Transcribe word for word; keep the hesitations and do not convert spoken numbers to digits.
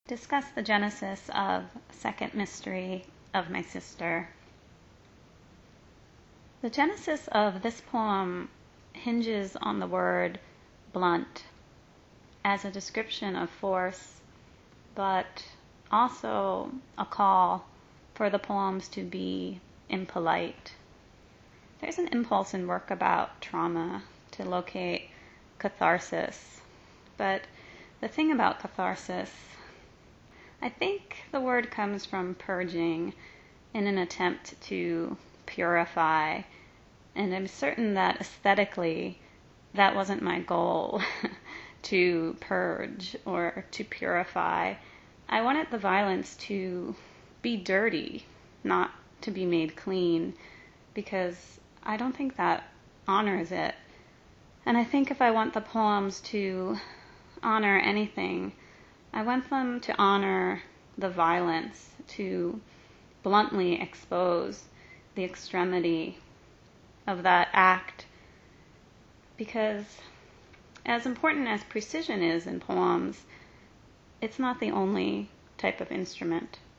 Discuss the genesis of Second Mystery of My Sister. The genesis of this poem hinges on the word blunt as a description of force, but also a call for the poems to be impolite. There's an impulse in work about trauma to locate catharsis, but the thing about catharsis, I think the word comes from purging in an attempt to purify, and I'm certain that aesthetically that wasn't my goal, to purge or to purify. I wanted the violence to be dirty, not to be made clean, because I don't think that honors it. And I think if I want the poems to honor anything, I want them to honor the violence, to bluntly expose the extremity of that act. Because as important as precision is in poems, it's not the only type of instrument.